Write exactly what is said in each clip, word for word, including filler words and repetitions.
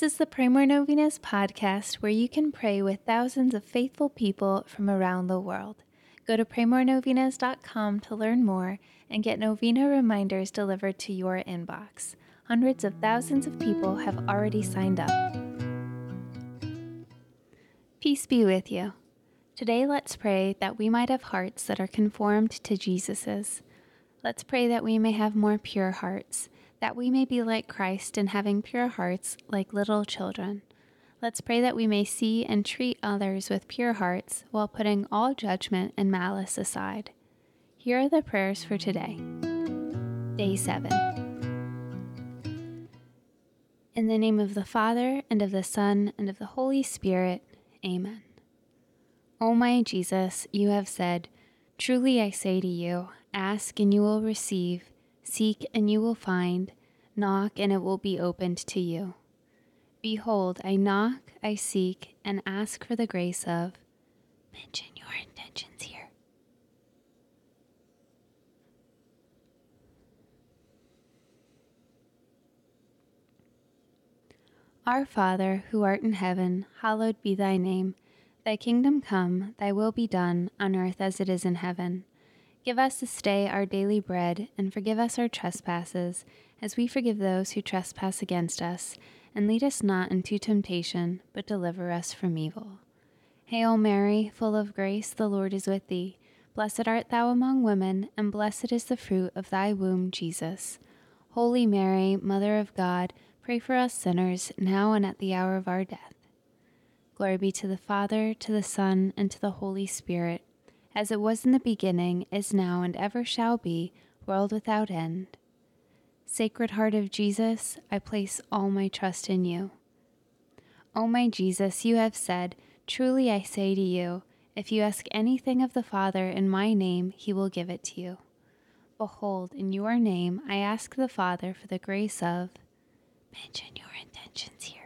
This is the Pray More Novenas podcast where you can pray with thousands of faithful people from around the world. Go to pray more novenas dot com to learn more and get novena reminders delivered to your inbox. Hundreds of thousands of people have already signed up. Peace be with you. Today let's pray that we might have hearts that are conformed to Jesus's. Let's pray that we may have more pure hearts, that we may be like Christ in having pure hearts like little children. Let's pray that we may see and treat others with pure hearts while putting all judgment and malice aside. Here are the prayers for today. Day seven. In the name of the Father, and of the Son, and of the Holy Spirit. Amen. O my Jesus, you have said, "Truly I say to you, ask and you will receive, seek and you will find, knock and it will be opened to you." Behold, I knock, I seek, and ask for the grace of. Mention your intentions here. Our Father, who art in heaven, hallowed be thy name. Thy kingdom come, thy will be done, on earth as it is in heaven. Give us this day our daily bread, and forgive us our trespasses, as we forgive those who trespass against us. And lead us not into temptation, but deliver us from evil. Hail Mary, full of grace, the Lord is with thee. Blessed art thou among women, and blessed is the fruit of thy womb, Jesus. Holy Mary, Mother of God, pray for us sinners, now and at the hour of our death. Glory be to the Father, to the Son, and to the Holy Spirit, as it was in the beginning, is now, and ever shall be, world without end. Sacred Heart of Jesus, I place all my trust in you. O my Jesus, you have said, "Truly I say to you, if you ask anything of the Father in my name, he will give it to you." Behold, in your name I ask the Father for the grace of. Mention your intentions here.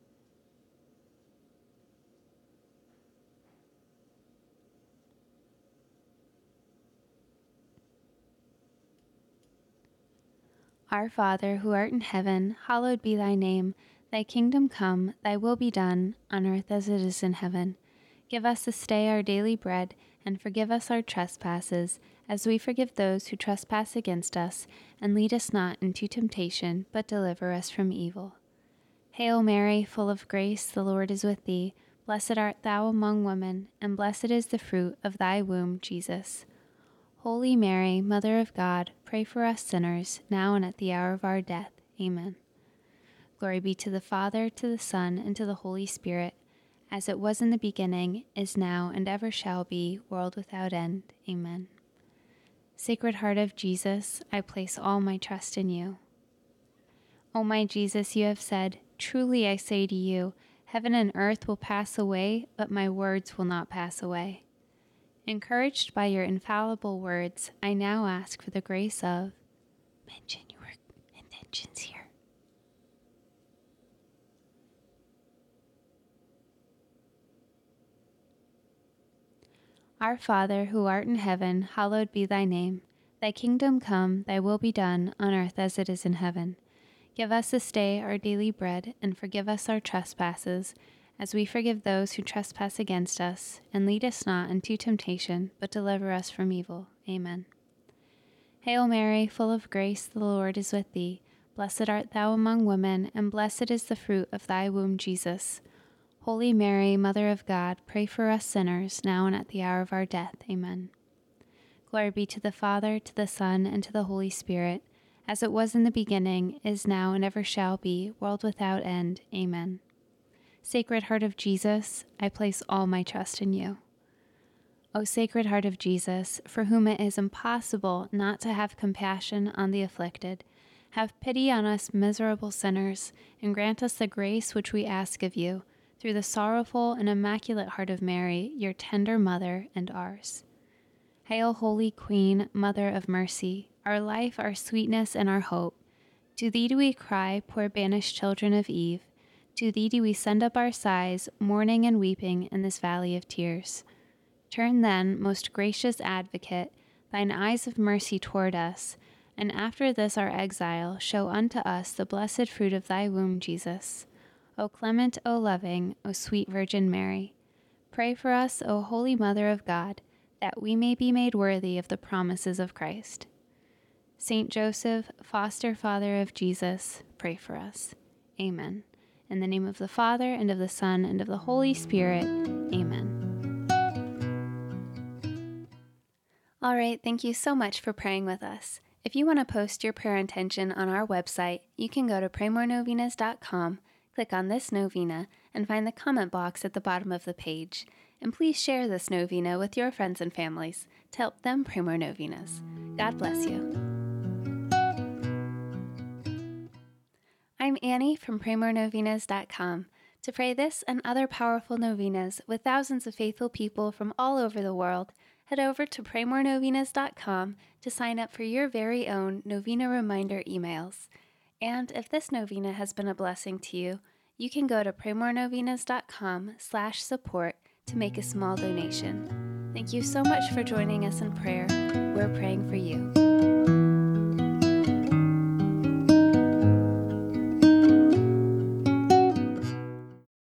Our Father, who art in heaven, hallowed be thy name. Thy kingdom come, thy will be done, on earth as it is in heaven. Give us this day our daily bread, and forgive us our trespasses, as we forgive those who trespass against us. And lead us not into temptation, but deliver us from evil. Hail Mary, full of grace, the Lord is with thee. Blessed art thou among women, and blessed is the fruit of thy womb, Jesus. Holy Mary, Mother of God, pray for us sinners, now and at the hour of our death. Amen. Glory be to the Father, to the Son, and to the Holy Spirit, as it was in the beginning, is now, and ever shall be, world without end. Amen. Sacred Heart of Jesus, I place all my trust in you. O my Jesus, you have said, "Truly I say to you, heaven and earth will pass away, but my words will not pass away." Encouraged by your infallible words, I now ask for the grace of. Mention your intentions here. Our Father, who art in heaven, hallowed be thy name. Thy kingdom come, thy will be done, on earth as it is in heaven. Give us this day our daily bread, and forgive us our trespasses, as we forgive those who trespass against us, and lead us not into temptation, but deliver us from evil. Amen. Hail Mary, full of grace, the Lord is with thee. Blessed art thou among women, and blessed is the fruit of thy womb, Jesus. Holy Mary, Mother of God, pray for us sinners, now and at the hour of our death. Amen. Glory be to the Father, to the Son, and to the Holy Spirit, as it was in the beginning, is now, and ever shall be, world without end. Amen. Sacred Heart of Jesus, I place all my trust in you. O Sacred Heart of Jesus, for whom it is impossible not to have compassion on the afflicted, have pity on us miserable sinners, and grant us the grace which we ask of you, through the sorrowful and immaculate heart of Mary, your tender mother and ours. Hail, Holy Queen, Mother of Mercy, our life, our sweetness, and our hope. To thee do we cry, poor banished children of Eve. To thee do we send up our sighs, mourning and weeping in this valley of tears. Turn then, most gracious Advocate, thine eyes of mercy toward us, and after this our exile, show unto us the blessed fruit of thy womb, Jesus. O clement, O loving, O sweet Virgin Mary, pray for us, O Holy Mother of God, that we may be made worthy of the promises of Christ. Saint Joseph, foster father of Jesus, pray for us. Amen. In the name of the Father, and of the Son, and of the Holy Spirit. Amen. All right, thank you so much for praying with us. If you want to post your prayer intention on our website, you can go to pray more novenas dot com, click on this novena, and find the comment box at the bottom of the page. And please share this novena with your friends and families to help them pray more novenas. God bless you. I'm Annie from pray more novenas dot com. To pray this and other powerful novenas with thousands of faithful people from all over the world, head over to pray more novenas dot com to sign up for your very own novena reminder emails. And if this novena has been a blessing to you, you can go to pray more novenas dot com slash support to make a small donation. Thank you so much for joining us in prayer. We're praying for you.